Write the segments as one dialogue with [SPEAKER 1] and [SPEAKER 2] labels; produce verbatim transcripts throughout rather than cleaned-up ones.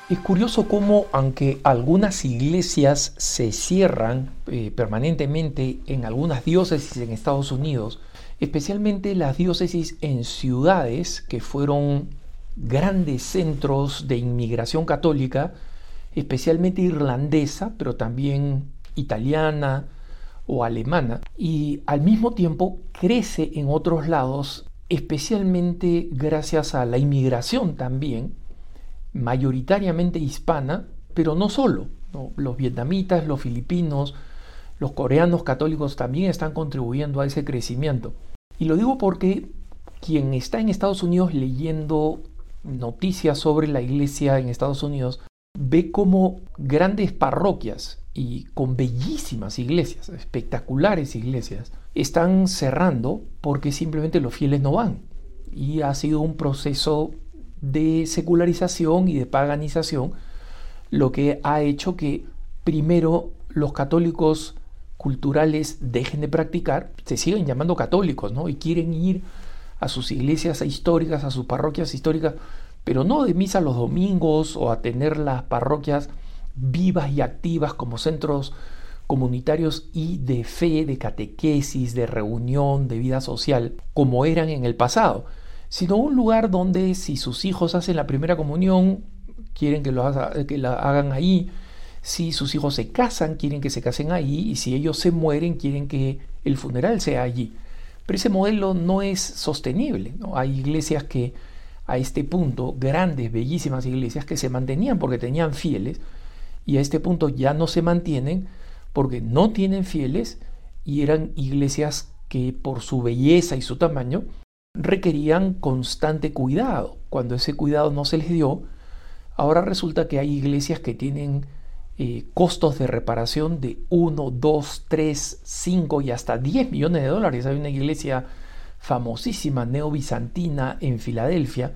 [SPEAKER 1] Es curioso cómo, aunque algunas iglesias se cierran eh, permanentemente en algunas diócesis en Estados Unidos, especialmente las diócesis en ciudades que fueron grandes centros de inmigración católica, especialmente irlandesa, pero también italiana o alemana, y al mismo tiempo crece en otros lados, especialmente gracias a la inmigración también, mayoritariamente hispana, pero no solo, ¿no? Los vietnamitas, los filipinos, los coreanos católicos también están contribuyendo a ese crecimiento. Y lo digo porque quien está en Estados Unidos leyendo noticias sobre la iglesia en Estados Unidos ve como grandes parroquias y con bellísimas iglesias, espectaculares iglesias, están cerrando porque simplemente los fieles no van. Y ha sido un proceso de secularización y de paganización, lo que ha hecho que primero los católicos culturales dejen de practicar, se siguen llamando católicos, ¿no? Y quieren ir a sus iglesias históricas, a sus parroquias históricas, pero no de misa los domingos o a tener las parroquias vivas y activas como centros comunitarios y de fe, de catequesis, de reunión, de vida social, como eran en el pasado, sino un lugar donde si sus hijos hacen la primera comunión, quieren que, lo haga, que la hagan ahí, si sus hijos se casan, quieren que se casen ahí, y si ellos se mueren, quieren que el funeral sea allí. Pero ese modelo no es sostenible, ¿no? Hay iglesias que a este punto, grandes, bellísimas iglesias, que se mantenían porque tenían fieles, y a este punto ya no se mantienen porque no tienen fieles, y eran iglesias que por su belleza y su tamaño requerían constante cuidado. Cuando ese cuidado no se les dio, ahora resulta que hay iglesias que tienen eh, costos de reparación de uno, dos, tres, cinco y hasta diez millones de dólares. Hay una iglesia famosísima neobizantina en Filadelfia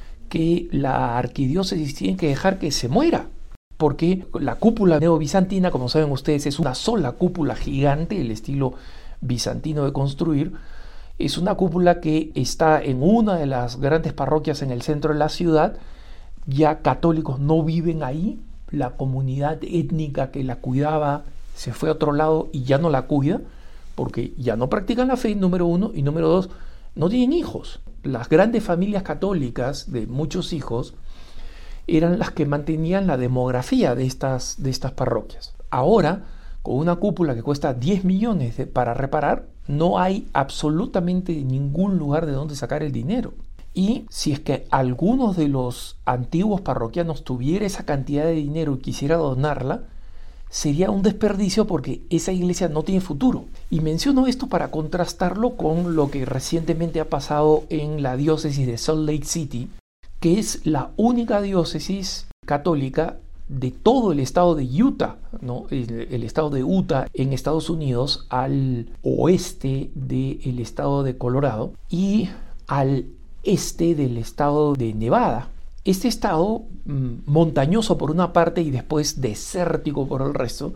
[SPEAKER 1] que la arquidiócesis tiene que dejar que se muera, porque la cúpula neobizantina, como saben ustedes, es una sola cúpula gigante, el estilo bizantino de construir. Es una cúpula que está en una de las grandes parroquias en el centro de la ciudad. Ya católicos no viven ahí. La comunidad étnica que la cuidaba se fue a otro lado y ya no la cuida, porque ya no practican la fe, número uno, y número dos, no tienen hijos. Las grandes familias católicas de muchos hijos eran las que mantenían la demografía de estas, de estas parroquias. Ahora, con una cúpula que cuesta diez millones de, para reparar, no hay absolutamente ningún lugar de donde sacar el dinero. Y si es que algunos de los antiguos parroquianos tuviera esa cantidad de dinero y quisiera donarla, sería un desperdicio porque esa iglesia no tiene futuro. Y menciono esto para contrastarlo con lo que recientemente ha pasado en la diócesis de Salt Lake City, que es la única diócesis católica de todo el estado de Utah, ¿no? el, el estado de Utah en Estados Unidos, al oeste del estado de Colorado y al este del estado de Nevada. Este estado, mmm, montañoso por una parte y después desértico por el resto,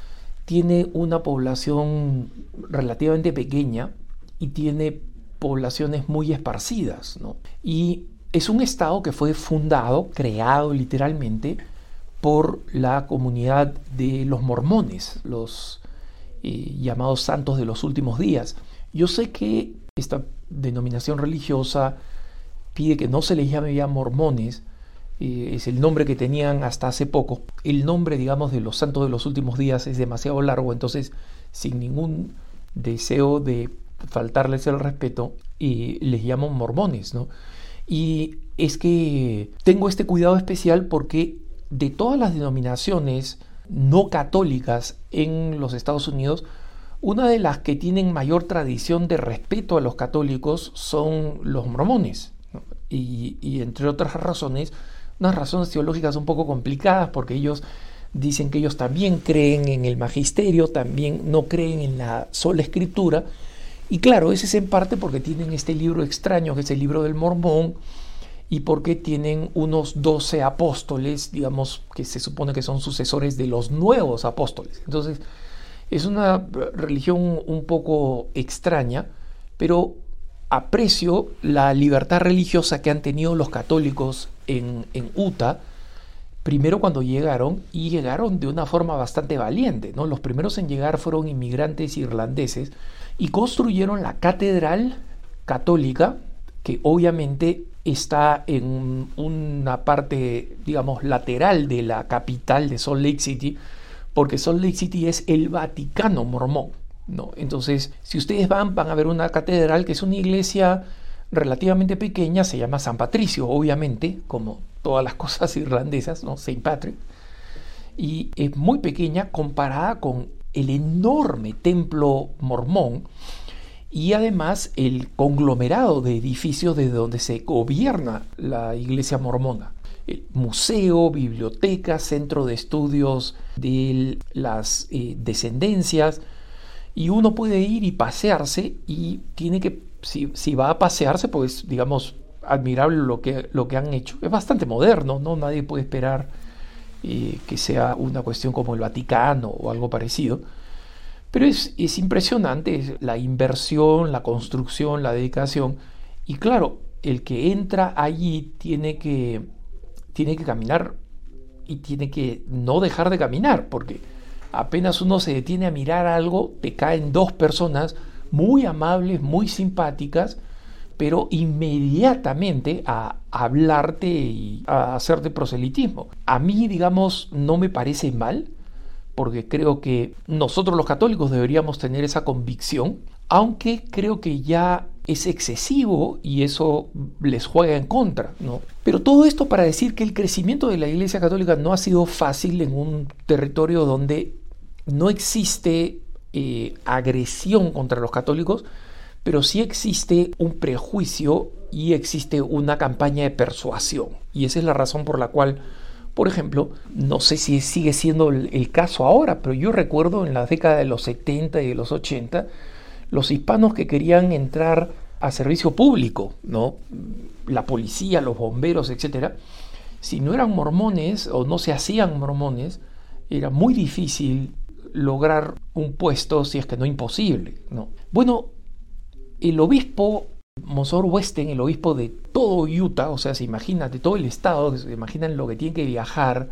[SPEAKER 1] tiene una población relativamente pequeña y tiene poblaciones muy esparcidas, ¿no? Y es un estado que fue fundado, creado literalmente, por la comunidad de los mormones, los eh, llamados santos de los últimos días. Yo sé que esta denominación religiosa pide que no se les llame ya mormones, eh, es el nombre que tenían hasta hace poco. El nombre, digamos, de los santos de los últimos días es demasiado largo, entonces, sin ningún deseo de faltarles el respeto, eh, les llaman mormones, ¿no? Y es que tengo este cuidado especial porque de todas las denominaciones no católicas en los Estados Unidos, una de las que tienen mayor tradición de respeto a los católicos son los mormones, ¿no? Y, y entre otras razones, unas razones teológicas un poco complicadas, porque ellos dicen que ellos también creen en el magisterio, también no creen en la sola escritura. Y claro, ese es en parte porque tienen este libro extraño, que es el libro del Mormón, y porque tienen unos doce apóstoles, digamos, que se supone que son sucesores de los nuevos apóstoles. Entonces, es una religión un poco extraña, pero aprecio la libertad religiosa que han tenido los católicos en, en Utah, primero cuando llegaron, y llegaron de una forma bastante valiente, ¿no? Los primeros en llegar fueron inmigrantes irlandeses y construyeron la catedral católica, que obviamente está en una parte, digamos, lateral de la capital de Salt Lake City, porque Salt Lake City es el Vaticano mormón, ¿no? Entonces, si ustedes van, van a ver una catedral que es una iglesia relativamente pequeña, se llama San Patricio, obviamente, como todas las cosas irlandesas, ¿no? Saint Patrick, y es muy pequeña comparada con el enorme templo mormón y además el conglomerado de edificios desde donde se gobierna la iglesia mormona. El museo, biblioteca, centro de estudios de las eh, descendencias, y uno puede ir y pasearse, y tiene que, si, si va a pasearse, pues digamos, admirable lo que, lo que han hecho. Es bastante moderno, ¿no? Nadie puede esperar eh, que sea una cuestión como el Vaticano o algo parecido. Pero es, es impresionante es la inversión, la construcción, la dedicación. Y claro, el que entra allí tiene que, tiene que caminar y tiene que no dejar de caminar, porque apenas uno se detiene a mirar algo, te caen dos personas muy amables, muy simpáticas, pero inmediatamente a hablarte y a hacerte proselitismo. A mí, digamos, no me parece mal, porque creo que nosotros los católicos deberíamos tener esa convicción, aunque creo que ya es excesivo y eso les juega en contra, ¿no? Pero todo esto para decir que el crecimiento de la Iglesia Católica no ha sido fácil en un territorio donde no existe eh, agresión contra los católicos, pero sí existe un prejuicio y existe una campaña de persuasión. Y esa es la razón por la cual, por ejemplo, no sé si sigue siendo el, el caso ahora, pero yo recuerdo en la década de los setenta y de los ochenta, los hispanos que querían entrar a servicio público, ¿no? La policía, los bomberos, etcétera, si no eran mormones o no se hacían mormones, era muy difícil lograr un puesto, si es que no imposible, ¿no? Bueno, el obispo Monsignor Weston, el obispo de todo Utah, o sea, se imagina de todo el estado, se imaginan lo que tiene que viajar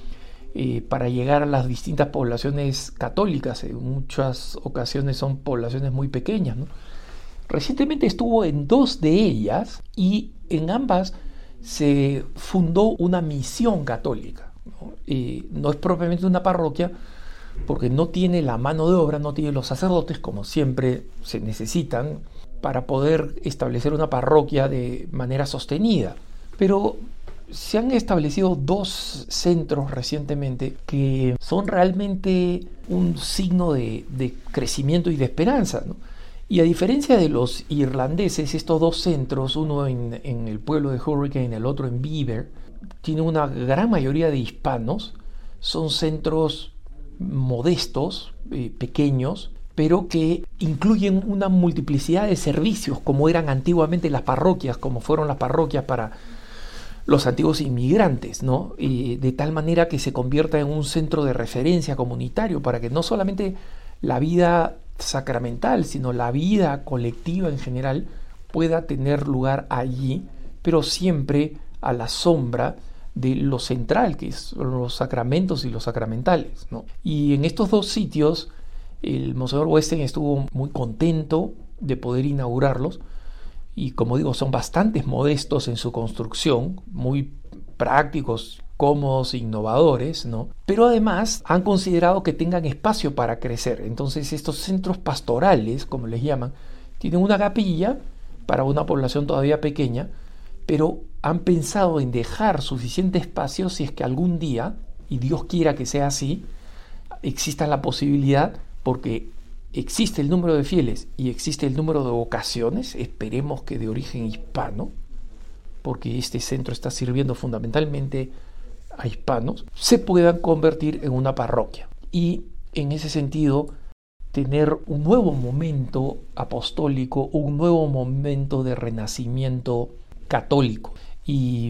[SPEAKER 1] eh, para llegar a las distintas poblaciones católicas. En muchas ocasiones son poblaciones muy pequeñas, ¿no? Recientemente estuvo en dos de ellas y en ambas se fundó una misión católica, ¿no? Eh, no es propiamente una parroquia, porque no tiene la mano de obra, no tiene los sacerdotes como siempre se necesitan para poder establecer una parroquia de manera sostenida. Pero se han establecido dos centros recientemente que son realmente un signo de, de crecimiento y de esperanza, ¿no? Y a diferencia de los irlandeses, estos dos centros, uno en, en el pueblo de Hurricane, el otro en Beaver, tienen una gran mayoría de hispanos. Son centros modestos, eh, pequeños, pero que incluyen una multiplicidad de servicios, como eran antiguamente las parroquias, como fueron las parroquias para los antiguos inmigrantes, ¿no? Y de tal manera que se convierta en un centro de referencia comunitario, para que no solamente la vida sacramental, sino la vida colectiva en general pueda tener lugar allí, pero siempre a la sombra de lo central, que son los sacramentos y los sacramentales, ¿no? Y en estos dos sitios el Monsignor Weston estuvo muy contento de poder inaugurarlos, y como digo, son bastante modestos en su construcción, muy prácticos, cómodos, innovadores, ¿no? Pero además han considerado que tengan espacio para crecer. Entonces estos centros pastorales, como les llaman, tienen una capilla para una población todavía pequeña, pero han pensado en dejar suficiente espacio si es que algún día, y Dios quiera que sea así, exista la posibilidad, porque existe el número de fieles y existe el número de vocaciones, esperemos que de origen hispano, porque este centro está sirviendo fundamentalmente a hispanos, se puedan convertir en una parroquia. Y en ese sentido, tener un nuevo momento apostólico, un nuevo momento de renacimiento católico, y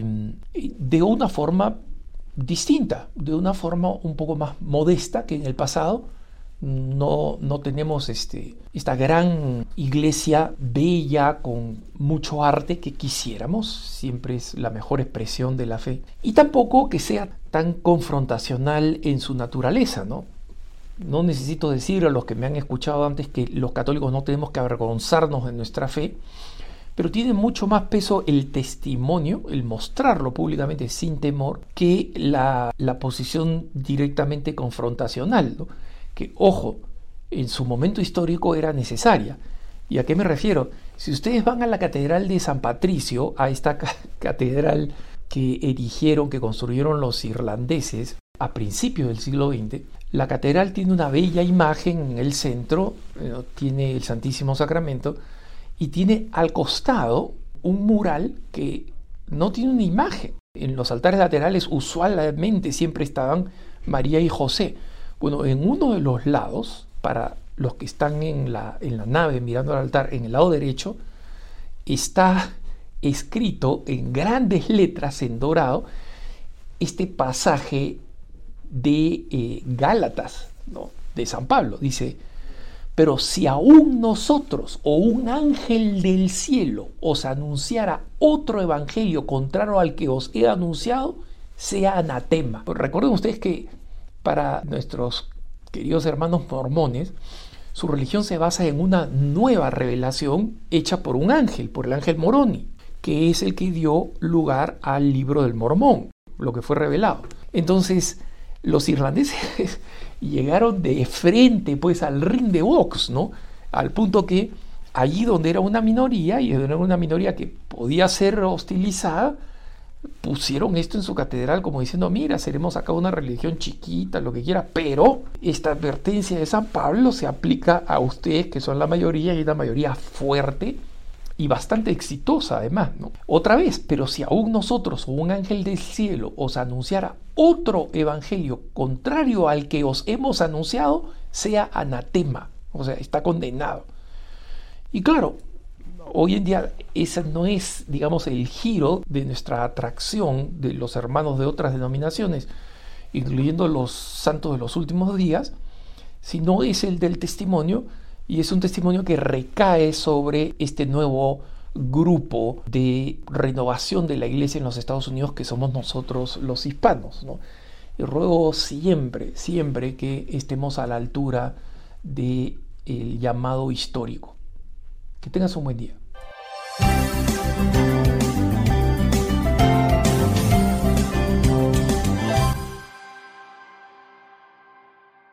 [SPEAKER 1] de una forma distinta, de una forma un poco más modesta que en el pasado, No, no tenemos este, esta gran iglesia bella con mucho arte que quisiéramos, siempre es la mejor expresión de la fe, y tampoco que sea tan confrontacional en su naturaleza, ¿no? No necesito decir a los que me han escuchado antes que los católicos no tenemos que avergonzarnos de nuestra fe, pero tiene mucho más peso el testimonio, el mostrarlo públicamente sin temor, que la, la posición directamente confrontacional, ¿no? Que, ojo, en su momento histórico era necesaria. ¿Y a qué me refiero? Si ustedes van a la Catedral de San Patricio, a esta ca- catedral que erigieron, que construyeron los irlandeses a principios del siglo veinte, la catedral tiene una bella imagen en el centro, eh, tiene el Santísimo Sacramento, y tiene al costado un mural que no tiene una imagen. En los altares laterales usualmente siempre estaban María y José. Bueno, en uno de los lados, para los que están en la, en la nave mirando al altar, en el lado derecho, está escrito en grandes letras en dorado este pasaje de eh, Gálatas, ¿no? De San Pablo. Dice: pero si aún nosotros o un ángel del cielo os anunciara otro evangelio contrario al que os he anunciado, sea anatema. Pues recuerden ustedes que para nuestros queridos hermanos mormones, su religión se basa en una nueva revelación hecha por un ángel, por el ángel Moroni, que es el que dio lugar al libro del Mormón, lo que fue revelado. Entonces, los irlandeses llegaron de frente pues al ring de box, ¿no? Al punto que allí donde era una minoría, y era una minoría que podía ser hostilizada, pusieron esto en su catedral como diciendo: mira, seremos acá una religión chiquita, lo que quiera, pero esta advertencia de San Pablo se aplica a ustedes que son la mayoría, y una mayoría fuerte y bastante exitosa además, ¿no? Otra vez: pero si aún nosotros o un ángel del cielo os anunciara otro evangelio contrario al que os hemos anunciado, sea anatema, o sea, está condenado. Y claro, hoy en día ese no es, digamos, el giro de nuestra atracción de los hermanos de otras denominaciones, incluyendo los santos de los últimos días, sino es el del testimonio. Y es un testimonio que recae sobre este nuevo grupo de renovación de la iglesia en los Estados Unidos, que somos nosotros los hispanos, ¿no? Y ruego siempre, siempre que estemos a la altura del llamado histórico. Que tengas un buen día.